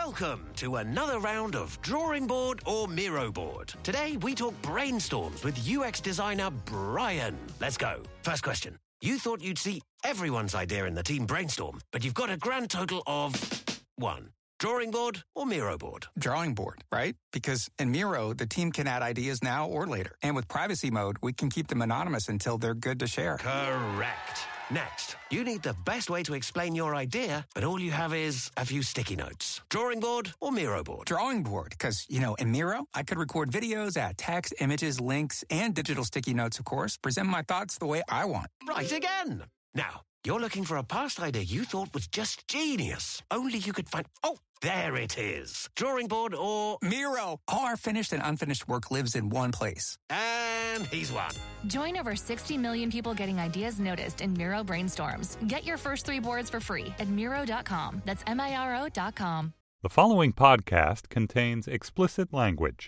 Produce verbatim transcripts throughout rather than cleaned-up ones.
Welcome to another round of Drawing Board or Miro Board. Today, we talk brainstorms with U X designer Brian. Let's go. First question. You thought you'd see everyone's idea in the team brainstorm, but you've got a grand total of one. Drawing board or Miro board? Drawing board, right? Because in Miro, the team can add ideas now or later. And with privacy mode, we can keep them anonymous until they're good to share. Correct. Next, you need the best way to explain your idea, but all you have is a few sticky notes. Drawing board or Miro board? Drawing board, because, you know, in Miro, I could record videos, add text, images, links, and digital sticky notes, of course, present my thoughts the way I want. Right again. Now, you're looking for a past idea you thought was just genius. Only you could find... Oh, there it is. Drawing board or... Miro. All our finished and unfinished work lives in one place. And he's won. Join over sixty million people getting ideas noticed in Miro Brainstorms. Get your first three boards for free at Miro dot com. That's M I R O dot com. The following podcast contains explicit language.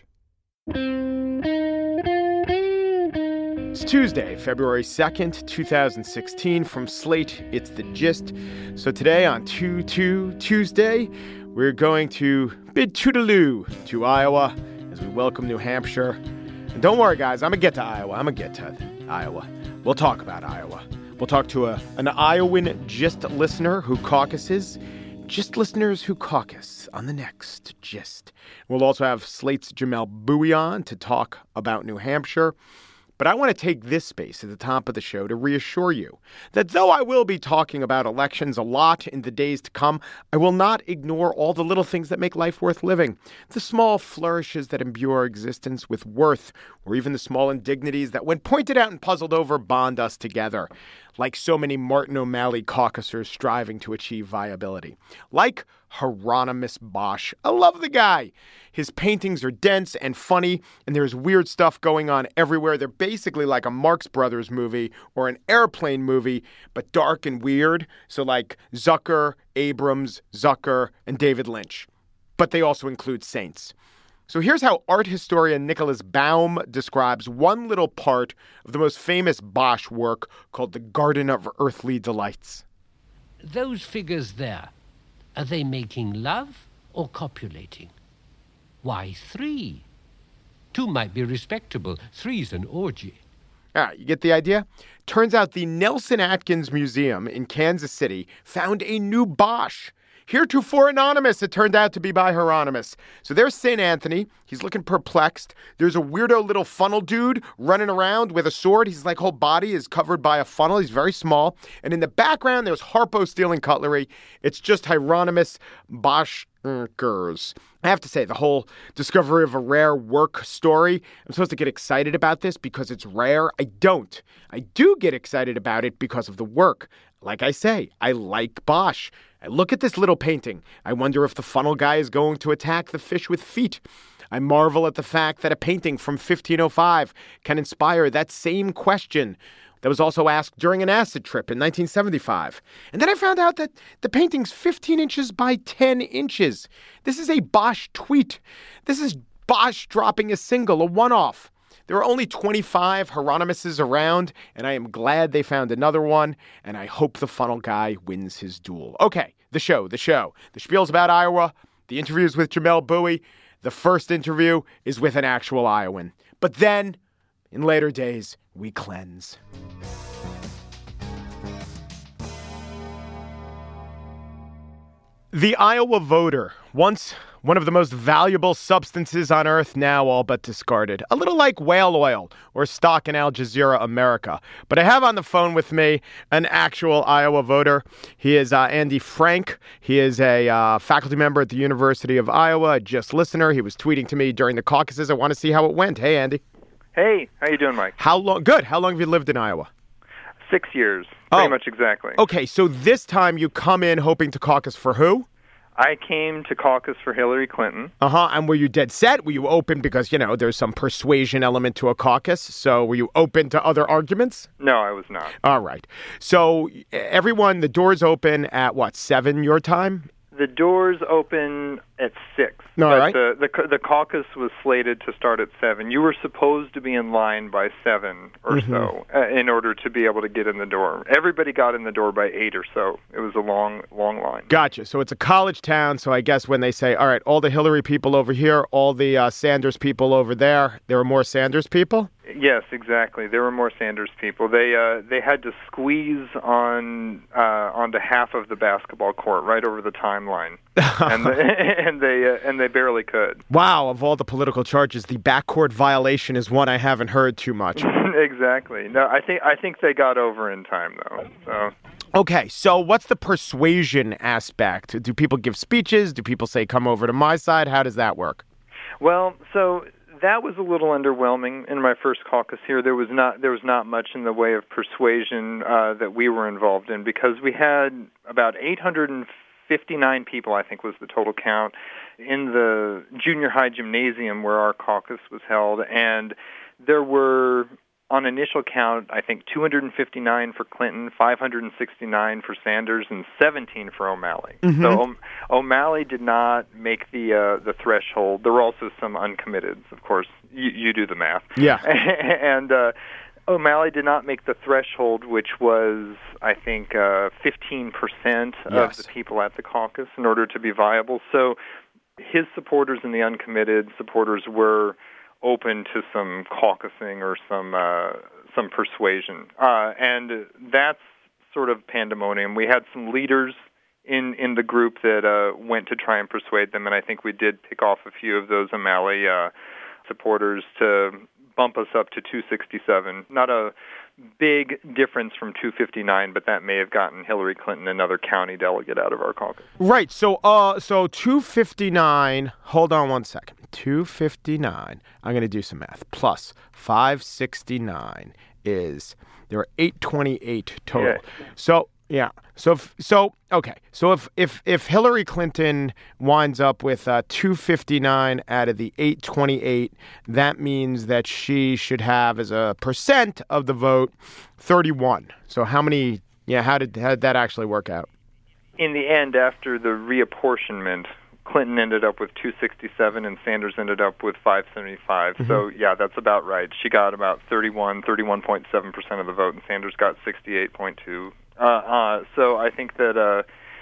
It's Tuesday, February second, twenty sixteen. From Slate, it's The Gist. So today on two two Tuesday, we're going to bid toodaloo to Iowa as we welcome New Hampshire. And don't worry, guys, I'm going to get to Iowa. I'm going to get to Iowa. We'll talk about Iowa. We'll talk to a, an Iowan Gist listener who caucuses. Gist listeners who caucus on the next Gist. We'll also have Slate's Jamelle Bouie on to talk about New Hampshire. But I want to take this space at the top of the show to reassure you that though I will be talking about elections a lot in the days to come, I will not ignore all the little things that make life worth living, the small flourishes that imbue our existence with worth, or even the small indignities that, when pointed out and puzzled over, bond us together, like so many Martin O'Malley caucusers striving to achieve viability. Like Hieronymus Bosch. I love the guy. His paintings are dense and funny, and there's weird stuff going on everywhere. They're basically like a Marx Brothers movie or an Airplane movie, but dark and weird. So like Zucker, Abrams, Zucker, and David Lynch. But they also include saints. So here's how art historian Nicholas Baum describes one little part of the most famous Bosch work called The Garden of Earthly Delights. Those figures there, are they making love or copulating? Why three? Two might be respectable. Three's an orgy. All right, you get the idea? Turns out the Nelson Atkins Museum in Kansas City found a new Bosch. Heretofore anonymous, it turned out to be by Hieronymus. So there's Saint Anthony. He's looking perplexed. There's a weirdo little funnel dude running around with a sword. His like whole body is covered by a funnel. He's very small. And in the background, there's Harpo stealing cutlery. It's just Hieronymus Boschkers. I have to say, the whole discovery of a rare work story, I'm supposed to get excited about this because it's rare. I don't. I do get excited about it because of the work. Like I say, I like Bosch. I look at this little painting. I wonder if the funnel guy is going to attack the fish with feet. I marvel at the fact that a painting from fifteen oh five can inspire that same question that was also asked during an acid trip in nineteen seventy-five. And then I found out that the painting's fifteen inches by ten inches. This is a Bosch tweet. This is Bosch dropping a single, a one-off. There are only twenty-five Hieronymuses around, and I am glad they found another one, and I hope the funnel guy wins his duel. Okay, the show, the show. The spiel's about Iowa. The interview's with Jamelle Bouie. The first interview is with an actual Iowan. But then, in later days, we cleanse. The Iowa voter, once one of the most valuable substances on earth, now all but discarded. A little like whale oil or stock in Al Jazeera America. But I have on the phone with me an actual Iowa voter. He is uh, Andy Frank. He is a uh, faculty member at the University of Iowa, a Gist listener. He was tweeting to me during the caucuses. I want to see how it went. Hey, Andy. Hey, how you doing, Mike? How long? Good. How long have you lived in Iowa? Six years. Pretty oh. much exactly. Okay, so this time you come in hoping to caucus for who? I came to caucus for Hillary Clinton. Uh-huh. And were you dead set? Were you open? Because, you know, there's some persuasion element to a caucus. So were you open to other arguments? No, I was not. All right. So everyone, the doors open at what, seven your time? The doors open at six. No, but all right. the, the the caucus was slated to start at seven. You were supposed to be in line by seven or Mm-hmm. so uh, in order to be able to get in the door. Everybody got in the door by eight or so. It was a long, long line. Gotcha. So it's a college town. So I guess when they say, all right, all the Hillary people over here, all the uh, Sanders people over there, there were more Sanders people? Yes, exactly. There were more Sanders people. They uh, they had to squeeze on uh, onto half of the basketball court, right over the timeline, and the, and they uh, and they barely could. Wow, of all the political charges, the backcourt violation is one I haven't heard too much. Exactly. No, I think I think they got over in time though. So. Okay, so what's the persuasion aspect? Do people give speeches? Do people say, come over to my side? How does that work? Well, so that was a little underwhelming in my first caucus here. There was not there was not much in the way of persuasion uh, that we were involved in because we had about eight hundred fifty-nine people, I think was the total count, in the junior high gymnasium where our caucus was held, and there were, on initial count, I think two hundred fifty-nine for Clinton, five hundred sixty-nine for Sanders, and seventeen for O'Malley. Mm-hmm. So o- O'Malley did not make the uh, the threshold. There were also some uncommitteds, of course. You, you do the math. Yeah. and uh, O'Malley did not make the threshold, which was, I think, uh, fifteen percent Yes. of the people at the caucus in order to be viable. So his supporters and the uncommitted supporters were open to some caucusing or some uh, some persuasion, uh, and that's sort of pandemonium. We had some leaders in in the group that uh, went to try and persuade them, and I think we did pick off a few of those O'Malley uh, supporters to bump us up to two sixty-seven. Not a big difference from two fifty-nine, but that may have gotten Hillary Clinton another county delegate out of our caucus. Right. So, uh, so two fifty-nine. Hold on one second. two fifty-nine. I'm going to do some math. Plus five sixty-nine is there are eight twenty-eight total. Yeah. So yeah. So if, so okay. So if if if Hillary Clinton winds up with uh, two fifty-nine out of the eight twenty-eight, that means that she should have as a percent of the vote thirty-one. So how many? Yeah. How did how did that actually work out? In the end, after the reapportionment, Clinton ended up with two sixty-seven and Sanders ended up with five seventy-five. Mm-hmm. So, yeah, that's about right. She got about thirty-one, thirty-one point seven percent of the vote, and Sanders got sixty-eight point two. Uh, uh, so I think that uh,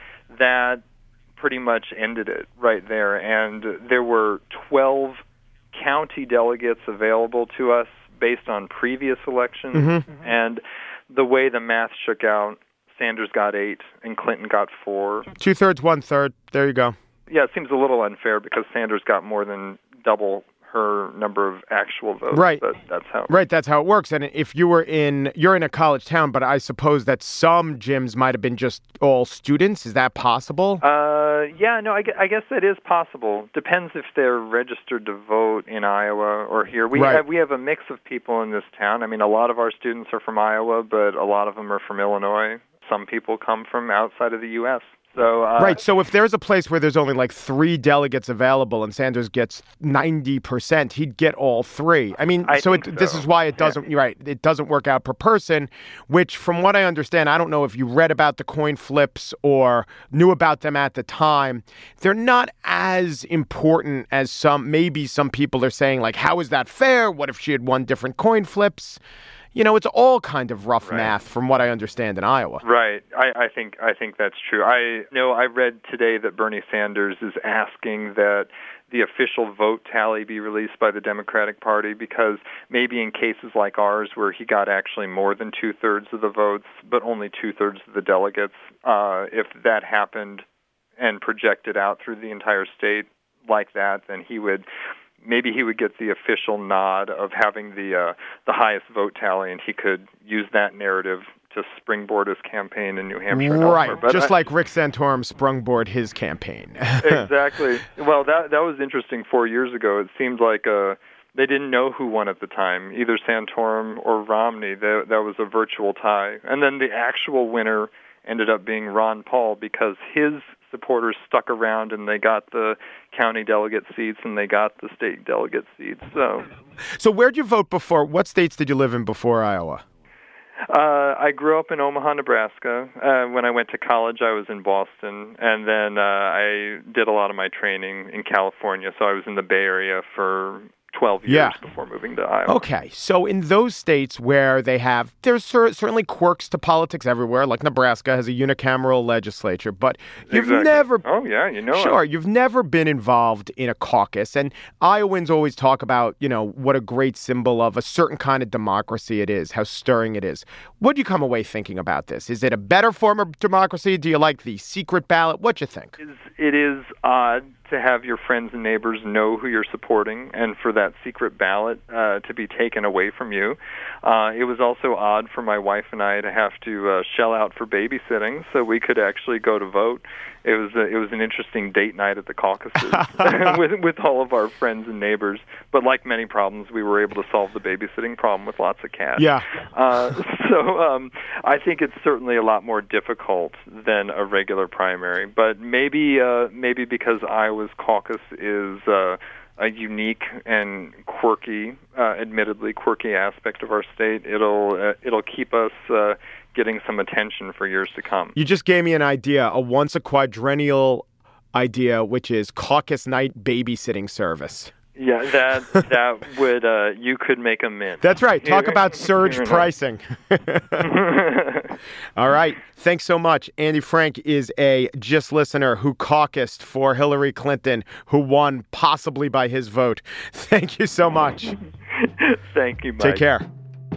that pretty much ended it right there. And there were twelve county delegates available to us based on previous elections. Mm-hmm. And the way the math shook out, Sanders got eight and Clinton got four. Two-thirds, one-third. There you go. Yeah, it seems a little unfair because Sanders got more than double her number of actual votes. Right. But that's how. Right, that's how it works. And if you were in, you're in a college town, but I suppose that some gyms might have been just all students. Is that possible? Uh, yeah, no, I, gu- I guess that is possible. Depends if they're registered to vote in Iowa or here. We Right. have we have a mix of people in this town. I mean, a lot of our students are from Iowa, but a lot of them are from Illinois. Some people come from outside of the U S So uh, Right. So if there's a place where there's only like three delegates available and Sanders gets ninety percent, he'd get all three. I mean, I so, it, think this so. is why it doesn't, Yeah. you're right, it doesn't work out per person, which from what I understand, I don't know if you read about the coin flips or knew about them at the time. They're not as important as some, maybe some people are saying, like, how is that fair? What if she had won different coin flips? You know, it's all kind of rough Right. math from what I understand in Iowa. Right. I, I think I think that's true. I know I read today that Bernie Sanders is asking that the official vote tally be released by the Democratic Party because maybe in cases like ours where he got actually more than two-thirds of the votes but only two-thirds of the delegates, uh, if that happened and projected out through the entire state like that, then he would... Maybe he would get the official nod of having the uh, the highest vote tally, and he could use that narrative to springboard his campaign in New Hampshire. and Right, elsewhere. But just I, like Rick Santorum sprungboard his campaign. Exactly. Well, that that was interesting four years ago. It seemed like uh, they didn't know who won at the time, either Santorum or Romney. That, that was a virtual tie. And then the actual winner ended up being Ron Paul because his supporters stuck around and they got the county delegate seats and they got the state delegate seats. So, So where'd you vote before? What states did you live in before Iowa? Uh, I grew up in Omaha, Nebraska. Uh, when I went to college, I was in Boston, and then uh, I did a lot of my training in California, so I was in the Bay Area for twelve years yeah. before moving to Iowa. Okay, so in those states where they have, there's cer- certainly quirks to politics everywhere, like Nebraska has a unicameral legislature, but you've exactly. never... Oh, yeah, you know Sure, it. you've never been involved in a caucus, and Iowans always talk about, you know, what a great symbol of a certain kind of democracy it is, how stirring it is. What do you come away thinking about this? Is it a better form of democracy? Do you like the secret ballot? What do you think? It is odd to have your friends and neighbors know who you're supporting and for that secret ballot uh, to be taken away from you. Uh, it was also odd for my wife and I to have to uh, shell out for babysitting so we could actually go to vote. It was a, it was an interesting date night at the caucuses with with all of our friends and neighbors. But like many problems, we were able to solve the babysitting problem with lots of cash. Yeah. Uh, so um, I think it's certainly a lot more difficult than a regular primary. But maybe uh, maybe because Iowa's caucus is uh, a unique and quirky, uh, admittedly quirky aspect of our state, it'll uh, it'll keep us Uh, getting some attention for years to come. You just gave me an idea, a once a quadrennial idea, which is caucus night babysitting service. Yeah, that that would, uh, you could make a mint. That's right. Talk about surge pricing. All right. Thanks so much. Andy Frank is a GIST listener who caucused for Hillary Clinton, who won possibly by his vote. Thank you so much. Thank you, Mike. Take care.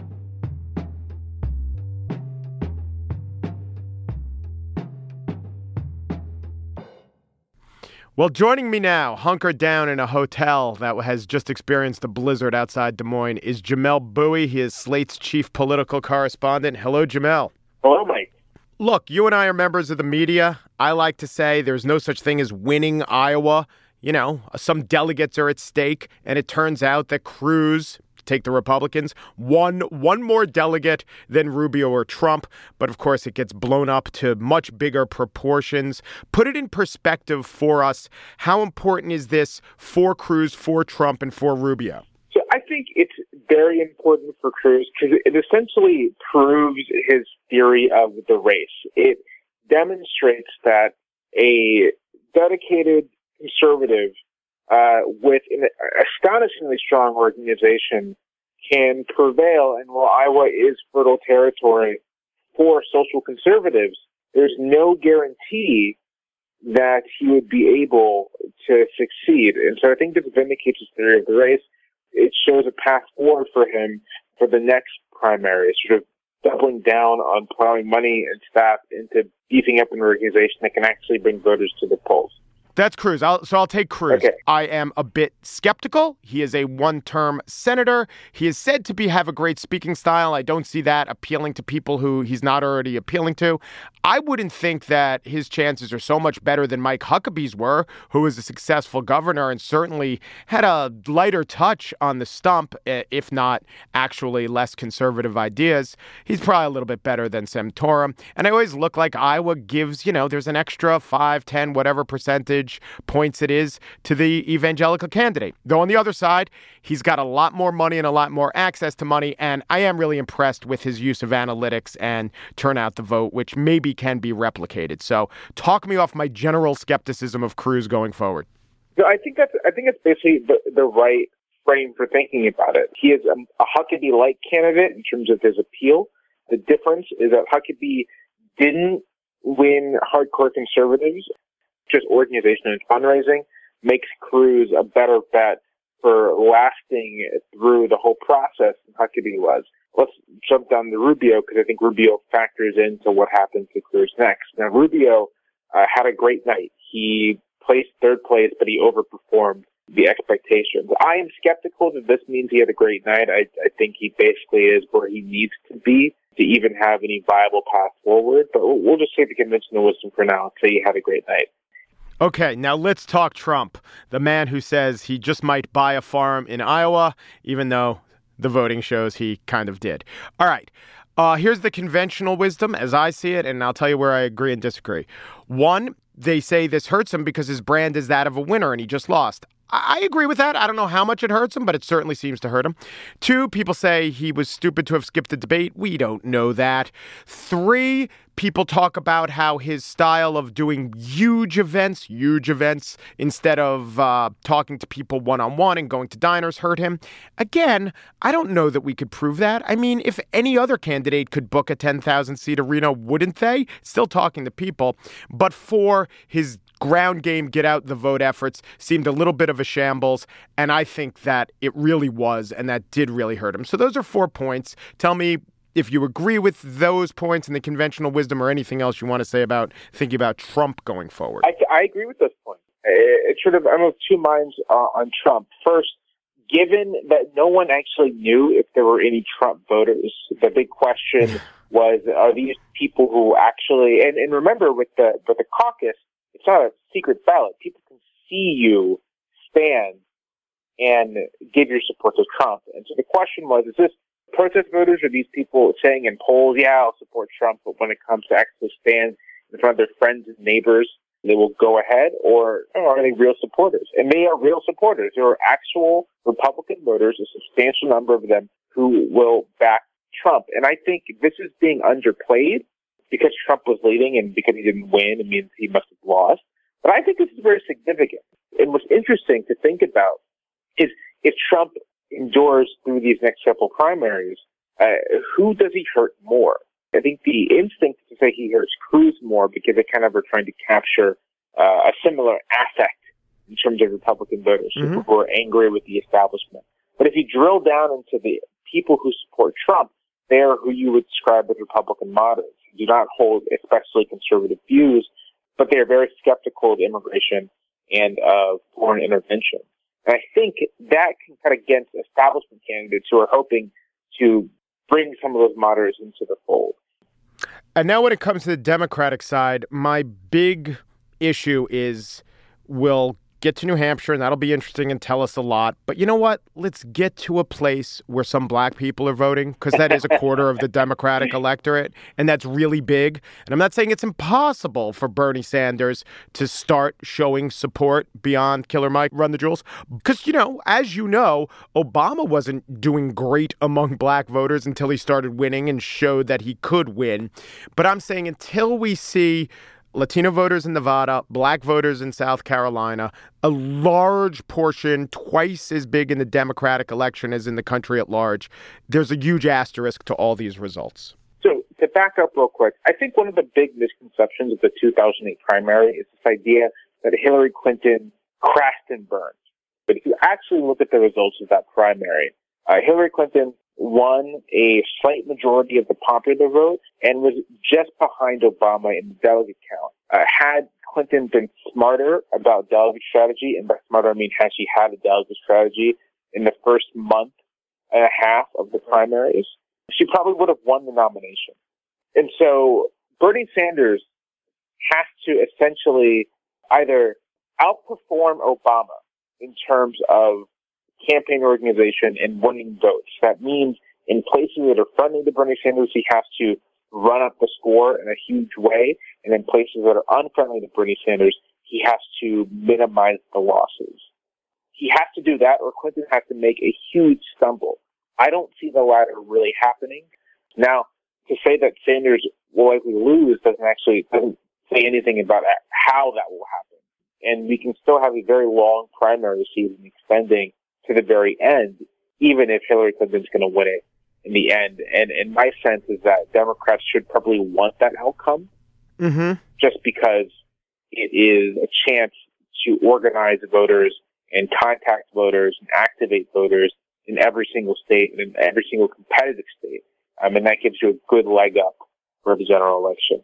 Well, joining me now, hunkered down in a hotel that has just experienced a blizzard outside Des Moines, is Jamelle Bouie. He is Slate's chief political correspondent. Hello, Jamelle. Hello, Mike. Look, you and I are members of the media. I like to say there's no such thing as winning Iowa. You know, some delegates are at stake, and it turns out that Cruz, take the Republicans, won one more delegate than Rubio or Trump. But of course, it gets blown up to much bigger proportions. Put it in perspective for us. How important is this for Cruz, for Trump, and for Rubio? So I think it's very important for Cruz because it essentially proves his theory of the race. It demonstrates that a dedicated conservative Uh, with an astonishingly strong organization can prevail. And while Iowa is fertile territory for social conservatives, there's no guarantee that he would be able to succeed. And so I think this vindicates his theory of the race. It shows a path forward for him for the next primary, sort of doubling down on plowing money and staff into beefing up an organization that can actually bring voters to the polls. That's Cruz. I'll, so I'll take Cruz. Okay. I am a bit skeptical. He is a one-term senator. He is said to be have a great speaking style. I don't see that appealing to people who he's not already appealing to. I wouldn't think that his chances are so much better than Mike Huckabee's were, who was a successful governor and certainly had a lighter touch on the stump, if not actually less conservative ideas. He's probably a little bit better than Santorum. And I always look like Iowa gives, you know, there's an extra five, ten, whatever percentage points it is to the evangelical candidate. Though on the other side, he's got a lot more money and a lot more access to money, and I am really impressed with his use of analytics and turn out the vote, which maybe can be replicated. So talk me off my general skepticism of Cruz going forward. No, I think that's I think it's basically the, the right frame for thinking about it. He is a, a Huckabee-like candidate in terms of his appeal. The difference is that Huckabee didn't win hardcore conservatives. Just organization and fundraising makes Cruz a better bet for lasting through the whole process than Huckabee was. Let's jump down to Rubio because I think Rubio factors into what happens to Cruz next. Now, Rubio uh, had a great night. He placed third place, but he overperformed the expectations. I am skeptical that this means he had a great night. I, I think he basically is where he needs to be to even have any viable path forward. But we'll, we'll just take the conventional wisdom for now and say he had a great night. Okay, now let's talk Trump, the man who says he just might buy a farm in Iowa, even though the voting shows he kind of did. All right, uh, here's the conventional wisdom as I see it, and I'll tell you where I agree and disagree. One, they say this hurts him because his brand is that of a winner and he just lost. I agree with that. I don't know how much it hurts him, but it certainly seems to hurt him. Two, people say he was stupid to have skipped the debate. We don't know that. Three, people talk about how his style of doing huge events, huge events, instead of uh, talking to people one-on-one and going to diners hurt him. Again, I don't know that we could prove that. I mean, if any other candidate could book a ten thousand seat arena, wouldn't they? Still talking to people. But for his ground game, get out the vote efforts seemed a little bit of a shambles. And I think that it really was, and that did really hurt him. So those are four points. Tell me if you agree with those points and the conventional wisdom or anything else you want to say about thinking about Trump going forward. I, I agree with those points. It's sort of, I'm of two minds uh, on Trump. First, given that no one actually knew if there were any Trump voters, the big question was, are these people who actually, and, and remember with the, with the caucus, it's not a secret ballot. People can see you stand and give your support to Trump. And so the question was, is this protest voters, or these people saying in polls, yeah, I'll support Trump, but when it comes to actually stand in front of their friends and neighbors, they will go ahead, or, or are they real supporters? And they are real supporters. There are actual Republican voters, a substantial number of them, who will back Trump. And I think this is being underplayed because Trump was leading and because he didn't win. It means he must have lost. But I think this is very significant. And what's interesting to think about is if Trump endures through these next couple primaries, uh, who does he hurt more? I think the instinct is to say he hurts Cruz more because they kind of are trying to capture uh, a similar affect in terms of Republican voters mm-hmm. who are angry with the establishment. But if you drill down into the people who support Trump, they are who you would describe as Republican moderates, who do not hold especially conservative views, but they are very skeptical of immigration and of foreign intervention. And I think that can cut against establishment candidates who are hoping to bring some of those moderates into the fold. And now when it comes to the Democratic side, my big issue is we'll get to New Hampshire, and that'll be interesting and tell us a lot. But you know what? Let's get to a place where some black people are voting, because that is a quarter of the Democratic electorate, and that's really big. And I'm not saying it's impossible for Bernie Sanders to start showing support beyond Killer Mike, Run the Jewels. Because, you know, as you know, Obama wasn't doing great among black voters until he started winning and showed that he could win. But I'm saying until we see Latino voters in Nevada, black voters in South Carolina, a large portion, twice as big in the Democratic election as in the country at large, there's a huge asterisk to all these results. So to back up real quick, I think one of the big misconceptions of the two thousand eight primary is this idea that Hillary Clinton crashed and burned. But if you actually look at the results of that primary, uh, Hillary Clinton won a slight majority of the popular vote and was just behind Obama in the delegate count. Uh, had Clinton been smarter about delegate strategy, and by smarter I mean had she had a delegate strategy in the first month and a half of the primaries, she probably would have won the nomination. And so Bernie Sanders has to essentially either outperform Obama in terms of campaign organization and winning votes. That means in places that are friendly to Bernie Sanders, he has to run up the score in a huge way. And in places that are unfriendly to Bernie Sanders, he has to minimize the losses. He has to do that, or Clinton has to make a huge stumble. I don't see the latter really happening. Now, to say that Sanders will likely lose doesn't actually doesn't say anything about how that will happen. And we can still have a very long primary season extending to the very end, even if Hillary Clinton's going to win it in the end. And, and my sense is that Democrats should probably want that outcome mm-hmm. just because it is a chance to organize voters and contact voters and activate voters in every single state and in every single competitive state. Um, and that gives you a good leg up for the general election.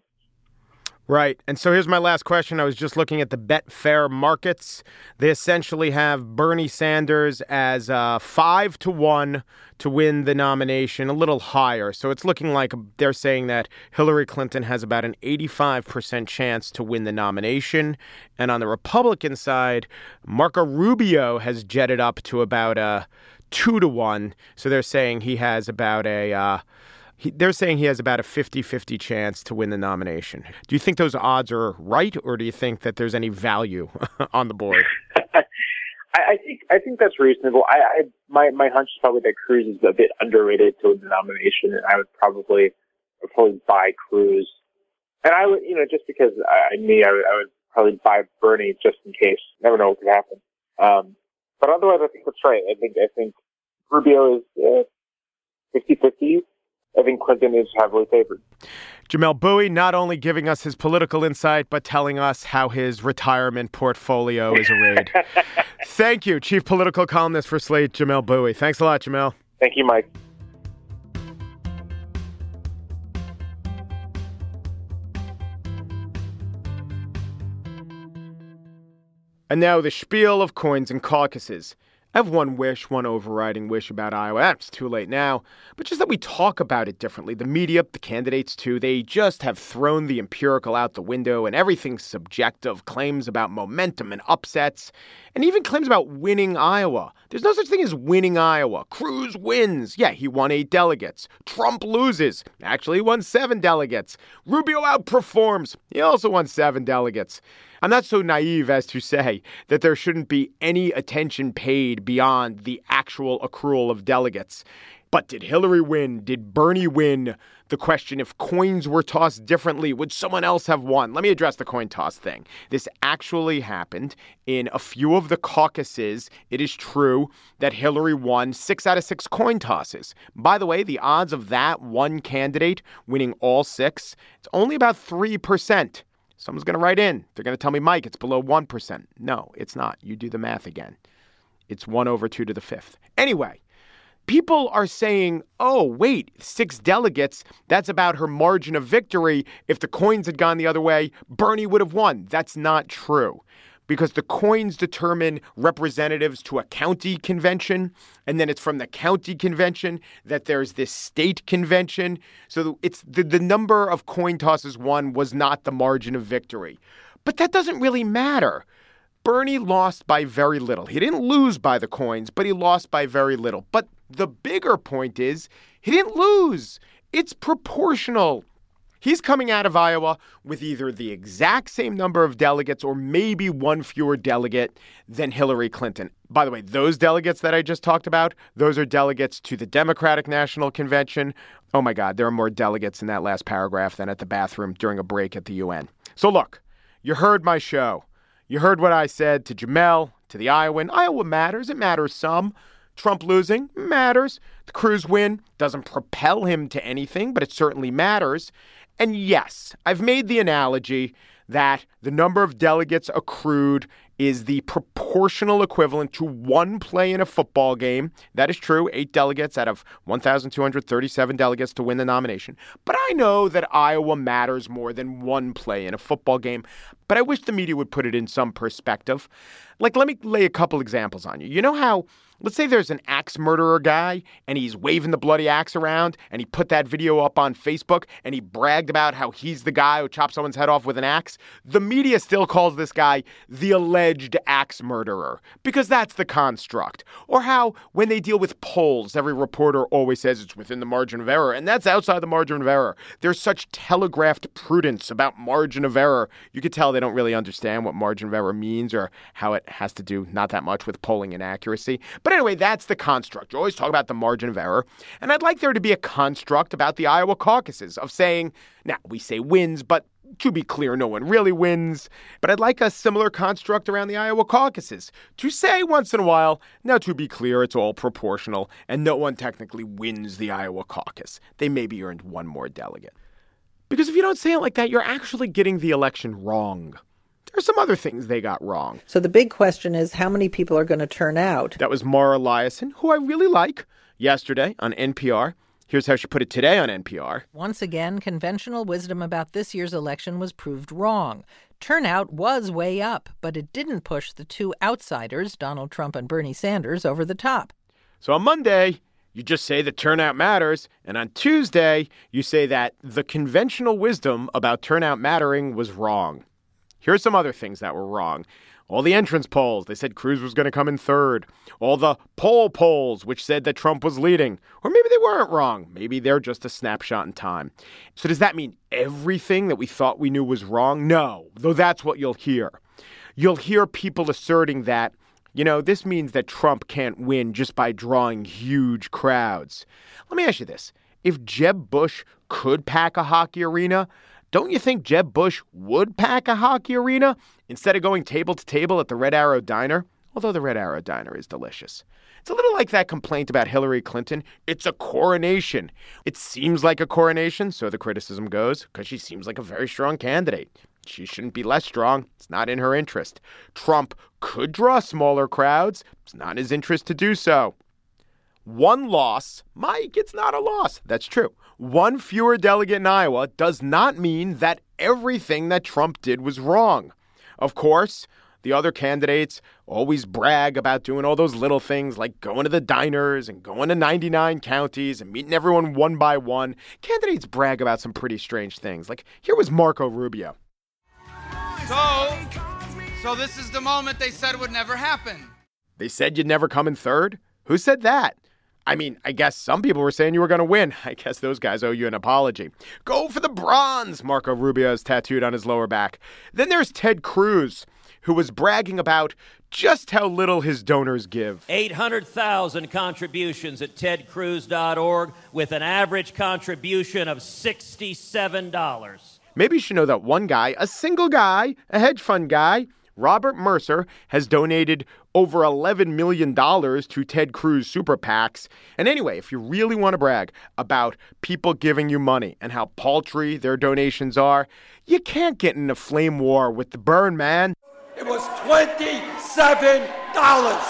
Right. And so here's my last question. I was just looking at the Betfair markets. They essentially have Bernie Sanders as uh, five to one to win the nomination, a little higher. So it's looking like they're saying that Hillary Clinton has about an eighty-five percent chance to win the nomination. And on the Republican side, Marco Rubio has jetted up to about a two to one. So they're saying he has about a... Uh, He, they're saying he has about a fifty-fifty chance to win the nomination. Do you think those odds are right, or do you think that there's any value on the board? I, I think I think that's reasonable. I, I my my hunch is probably that Cruz is a bit underrated to the nomination, and I would probably would probably buy Cruz. And I would, you know, just because I, me, I would, I would probably buy Bernie just in case. Never know what could happen. Um, but otherwise, I think that's right. I think I think Rubio is uh, fifty-fifty. I think Clinton is heavily favored. Jamelle Bouie not only giving us his political insight, but telling us how his retirement portfolio is arrayed. Thank you, Chief Political Columnist for Slate, Jamelle Bouie. Thanks a lot, Jamelle. Thank you, Mike. And now the spiel of coins and caucuses. I have one wish, one overriding wish about Iowa. It's too late now, but just that we talk about it differently. The media, the candidates too, they just have thrown the empirical out the window and everything's subjective. Claims about momentum and upsets, and even claims about winning Iowa. There's no such thing as winning Iowa. Cruz wins. Yeah, he won eight delegates. Trump loses. Actually, he won seven delegates. Rubio outperforms. He also won seven delegates. I'm not so naive as to say that there shouldn't be any attention paid beyond the actual accrual of delegates. But did Hillary win? Did Bernie win? The question, if coins were tossed differently, would someone else have won? Let me address the coin toss thing. This actually happened in a few of the caucuses. It is true that Hillary won six out of six coin tosses. By the way, the odds of that one candidate winning all six, it's only about three percent. Someone's going to write in. They're going to tell me, Mike, it's below one percent. No, it's not. You do the math again. It's one over two to the fifth. Anyway, people are saying, oh, wait, six delegates, that's about her margin of victory. If the coins had gone the other way, Bernie would have won. That's not true. Because the coins determine representatives to a county convention, and then it's from the county convention that there's this state convention. So it's the, the number of coin tosses won was not the margin of victory. But that doesn't really matter. Bernie lost by very little. He didn't lose by the coins, but he lost by very little. But the bigger point is he didn't lose. It's proportional. He's coming out of Iowa with either the exact same number of delegates or maybe one fewer delegate than Hillary Clinton. By the way, those delegates that I just talked about, those are delegates to the Democratic National Convention. Oh, my God, there are more delegates in that last paragraph than at the bathroom during a break at the U N. So look, you heard my show. You heard what I said to Jamelle, to the Iowan. Iowa matters. It matters some. Trump losing matters. The Cruz win doesn't propel him to anything, but it certainly matters. And yes, I've made the analogy that the number of delegates accrued is the proportional equivalent to one play in a football game. That is true, eight delegates out of one thousand two hundred thirty-seven delegates to win the nomination. But I know that Iowa matters more than one play in a football game. But I wish the media would put it in some perspective. Like, let me lay a couple examples on you. You know how, let's say there's an axe murderer guy and he's waving the bloody axe around and he put that video up on Facebook and he bragged about how he's the guy who chopped someone's head off with an axe. The media still calls this guy the alleged axe murderer because that's the construct. Or how when they deal with polls, every reporter always says it's within the margin of error, and that's outside the margin of error. There's such telegraphed prudence about margin of error. You could tell they don't really understand what margin of error means or how it has to do not that much with polling inaccuracy. But anyway, that's the construct. You always talk about the margin of error. And I'd like there to be a construct about the Iowa caucuses of saying, now we say wins, but to be clear, no one really wins. But I'd like a similar construct around the Iowa caucuses to say once in a while, now to be clear, it's all proportional and no one technically wins the Iowa caucus. They maybe earned one more delegate. Because if you don't say it like that, you're actually getting the election wrong. There's some other things they got wrong. So the big question is how many people are going to turn out? That was Mara Liasson, who I really like, yesterday on N P R. Here's how she put it today on N P R. Once again, conventional wisdom about this year's election was proved wrong. Turnout was way up, but it didn't push the two outsiders, Donald Trump and Bernie Sanders, over the top. So on Monday, you just say that turnout matters. And on Tuesday, you say that the conventional wisdom about turnout mattering was wrong. Here's some other things that were wrong. All the entrance polls, they said Cruz was going to come in third. All the poll polls, which said that Trump was leading. Or maybe they weren't wrong. Maybe they're just a snapshot in time. So does that mean everything that we thought we knew was wrong? No, though that's what you'll hear. You'll hear people asserting that You know, this means that Trump can't win just by drawing huge crowds. Let me ask you this. If Jeb Bush could pack a hockey arena, don't you think Jeb Bush would pack a hockey arena instead of going table to table at the Red Arrow Diner? Although the Red Arrow Diner is delicious. It's a little like that complaint about Hillary Clinton. It's a coronation. It seems like a coronation, so the criticism goes, because she seems like a very strong candidate. She shouldn't be less strong. It's not in her interest. Trump could draw smaller crowds. It's not in his interest to do so. One loss, Mike, it's not a loss. That's true. One fewer delegate in Iowa does not mean that everything that Trump did was wrong. Of course, the other candidates always brag about doing all those little things like going to the diners and going to ninety-nine counties and meeting everyone one by one. Candidates brag about some pretty strange things. Like, here was Marco Rubio. So, so this is the moment they said would never happen. They said you'd never come in third? Who said that? I mean, I guess some people were saying you were going to win. I guess those guys owe you an apology. Go for the bronze, Marco Rubio has tattooed on his lower back. Then there's Ted Cruz, who was bragging about just how little his donors give. eight hundred thousand contributions at ted cruz dot org with an average contribution of sixty-seven dollars. Maybe you should know that one guy, a single guy, a hedge fund guy, Robert Mercer, has donated over eleven million dollars to Ted Cruz super PACs. And anyway, if you really want to brag about people giving you money and how paltry their donations are, you can't get in a flame war with the burn, man. It was twenty-seven dollars.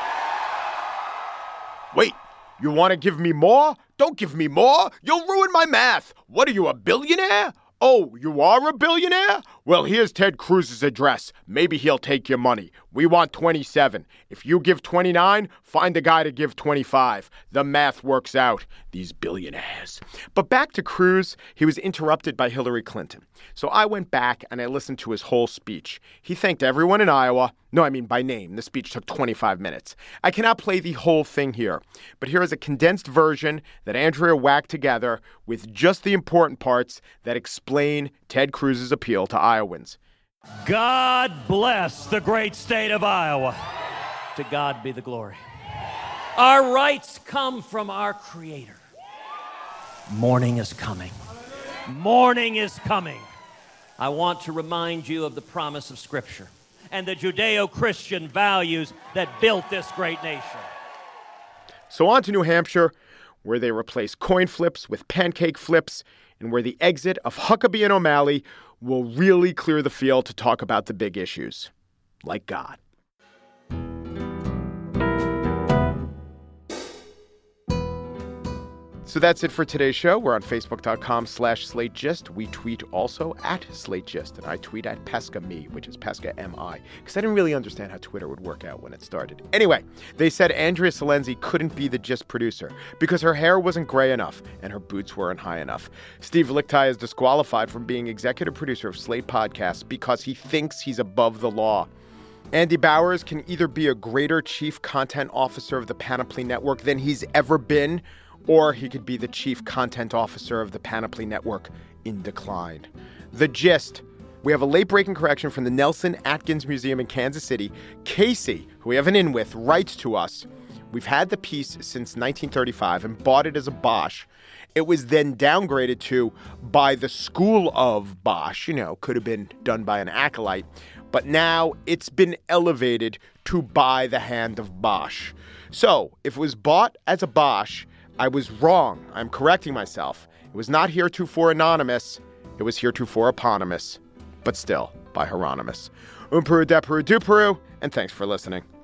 Wait, you want to give me more? Don't give me more. You'll ruin my math. What are you, a billionaire? Oh, you are a billionaire? Well, here's Ted Cruz's address. Maybe he'll take your money. We want twenty-seven. If you give twenty-nine, find a guy to give twenty-five. The math works out. These billionaires. But back to Cruz, he was interrupted by Hillary Clinton. So I went back and I listened to his whole speech. He thanked everyone in Iowa. No, I mean by name. The speech took twenty-five minutes. I cannot play the whole thing here, but here is a condensed version that Andrea whacked together with just the important parts that explain Ted Cruz's appeal to Iowans. God bless the great state of Iowa. To God be the glory. Our rights come from our Creator. Morning is coming. Morning is coming. I want to remind you of the promise of Scripture and the Judeo-Christian values that built this great nation. So on to New Hampshire, where they replace coin flips with pancake flips, and where the exit of Huckabee and O'Malley will really clear the field to talk about the big issues, like God. So that's it for today's show. We're on Facebook.com slash Slate Gist. We tweet also at Slate Gist, and I tweet at Pesca Me, which is Pesca M I, because I didn't really understand how Twitter would work out when it started. Anyway, they said Andrea Salenzi couldn't be the Gist producer because her hair wasn't gray enough and her boots weren't high enough. Steve Lickteig is disqualified from being executive producer of Slate Podcasts because he thinks he's above the law. Andy Bowers can either be a greater chief content officer of the Panoply Network than he's ever been, or he could be the chief content officer of the Panoply Network in decline. The Gist. We have a late-breaking correction from the Nelson Atkins Museum in Kansas City. Casey, who we have an in with, writes to us, we've had the piece since nineteen thirty-five and bought it as a Bosch. It was then downgraded to by the School of Bosch. You know, could have been done by an acolyte. But now it's been elevated to by the hand of Bosch. So, if it was bought as a Bosch, I was wrong. I'm correcting myself. It was not heretofore anonymous. It was heretofore eponymous. But still, by Hieronymus. Umperu, deperu, duperu, and thanks for listening.